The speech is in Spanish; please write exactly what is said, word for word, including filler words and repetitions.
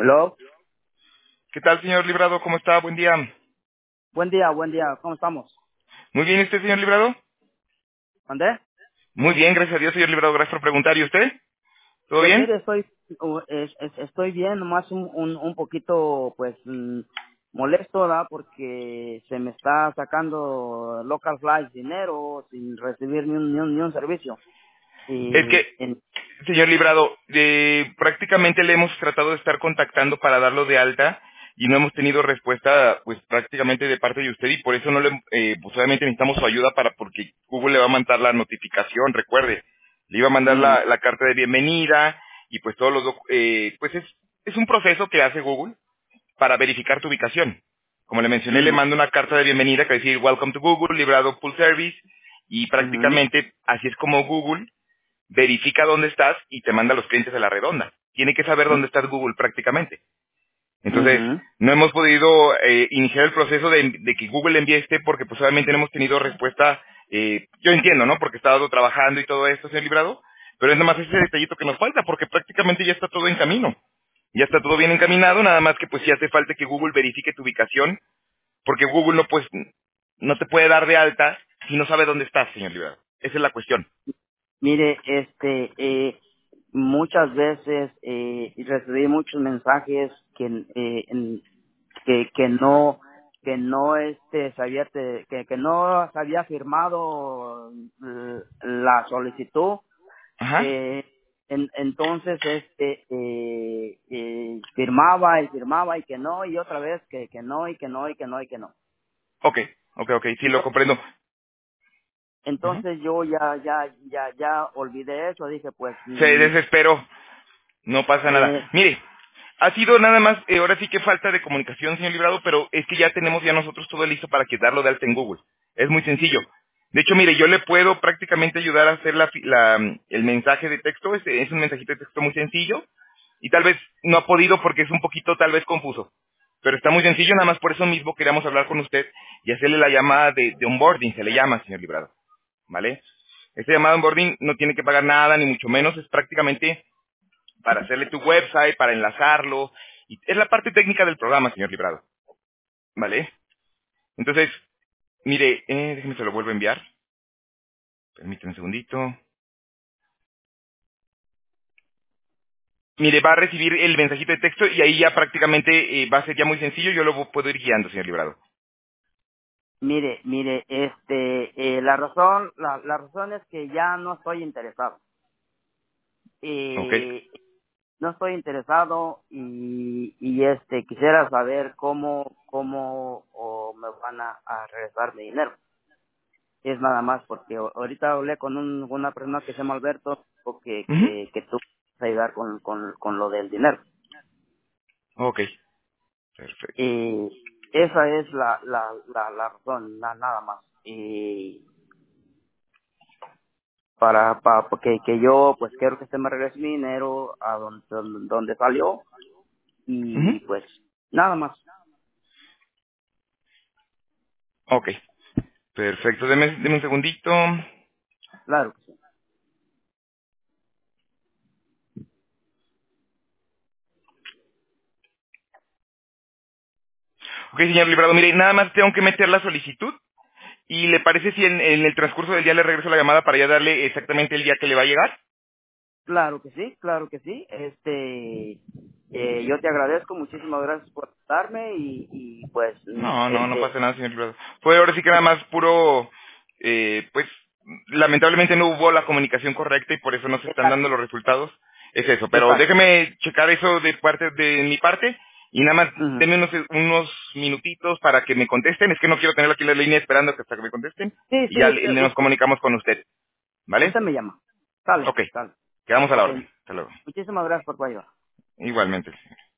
Hello. ¿Qué tal, señor Librado? ¿Cómo está? Buen día. Buen día, buen día. ¿Cómo estamos? Muy bien, ¿y usted, señor Librado? ¿Andé? Muy bien, gracias a Dios, señor Librado. Gracias por preguntar. ¿Y usted? ¿Todo Pues bien? mire, estoy uh, es- es- estoy bien, nomás un, un, un poquito, pues, mm, molesto, ¿verdad? Porque se me está sacando local flights dinero sin recibir ni un, ni un, ni un servicio. Es Y, que, en- señor Librado, eh, prácticamente le hemos tratado de estar contactando para darlo de alta y no hemos tenido respuesta, pues, prácticamente de parte de usted y por eso no le, eh, pues, obviamente necesitamos su ayuda para, porque Google le va a mandar la notificación, recuerde. Le iba a mandar mm, la, la carta de bienvenida y pues todos los, docu- eh, pues es, es un proceso que hace Google para verificar tu ubicación. Como le mencioné, le mm, mando una carta de bienvenida que dice Welcome to Google, Librado Full Service, y ujú, prácticamente así es como Google verifica dónde estás y te manda a los clientes a la redonda. Tiene que saber dónde estás Google prácticamente. Entonces, ujú, no hemos podido eh, iniciar el proceso de, de que Google envíe este porque pues obviamente no hemos tenido respuesta. Eh, yo entiendo, ¿no? Porque he estado trabajando y todo esto, señor Librado, pero es nomás ese detallito que nos falta porque prácticamente ya está todo en camino. Ya está todo bien encaminado, nada más que pues sí hace falta que Google verifique tu ubicación, porque Google no pues no te puede dar de alta si no sabe dónde estás, señor Librado. Esa es la cuestión. Mire, este, eh, muchas veces eh, recibí muchos mensajes que, eh, en- que, que no, que no, este, se había, te- que, que no se había firmado eh, la solicitud. Ajá. Eh, en- entonces, este, eh, eh, firmaba y firmaba y que no, y otra vez que, que no, y que no, y que no, y que no. Ok, ok, ok, sí lo Entonces, comprendo. Ujú. entonces yo ya, ya, ya, ya olvidé eso, dije, pues, Se mm, desesperó. No pasa nada. eh, Mire, ha sido nada más, eh, ahora sí que falta de comunicación, señor Librado, pero es que ya tenemos ya nosotros todo listo para que darlo de alta en Google. Es muy sencillo. De hecho, mire, yo le puedo prácticamente ayudar a hacer la, fi- la, mm, el mensaje de texto. Es, es un mensajito de texto muy sencillo. Y tal vez no ha podido porque es un poquito tal vez confuso. Pero está muy sencillo, nada más por eso mismo queríamos hablar con usted y hacerle la llamada de, de onboarding, se le llama, señor Librado. ¿Vale? Esta llamada de onboarding no tiene que pagar nada, ni mucho menos, es prácticamente para hacerle tu website, para enlazarlo. Y es la parte técnica del programa, señor Librado. ¿Vale? Entonces, mire, eh, déjeme se lo vuelvo a enviar. Permítame un segundito. Mire, va a recibir el mensajito de texto y ahí ya prácticamente eh, va a ser ya muy sencillo. Yo lo puedo ir guiando, señor Librado. mire, mire, este, eh, la razón, la, la razón es que ya no estoy interesado. ¿Ok? Eh, no estoy interesado y, y este, quisiera saber cómo, cómo o me van a, a regresar mi dinero. Es nada más porque a- ahorita hablé con un, una persona que se llama Alberto, porque, Ujú. que, que tú vas a ayudar con, con, con lo del dinero. Ok, perfecto. Y esa es la, la, la, la razón, na- nada más. Y para, para que, que yo pues quiero que se me regrese mi dinero a donde, donde salió Ujú. y pues nada más. Ok, perfecto. Deme, deme un segundito. Claro que sí. Ok, señor Librado, mire, nada más tengo que meter la solicitud. ¿Y le parece si en, en el transcurso del día le regreso la llamada para ya darle exactamente el día que le va a llegar? Claro que sí, claro que sí. Este, eh, yo te agradezco, muchísimas gracias por darme y, y pues, mm, No, no, no este, pasa nada, señor Librado. Fue ahora sí que nada más puro, eh, pues, lamentablemente no hubo la comunicación correcta y por eso no se están exacto, dando los resultados. Es eso, pero exacto. déjeme checar eso de parte de mi parte y nada más Ujú. denme unos, unos minutitos para que me contesten. Es que no quiero tenerlo aquí en la línea esperando que hasta que me contesten Sí, y sí, ya le- usted, nos usted, comunicamos con usted, ¿vale? usted me llama. Sale, Ok, sale. quedamos a la Ok, orden. Hasta luego. muchísimas gracias por tu ayuda. Igualmente, señor.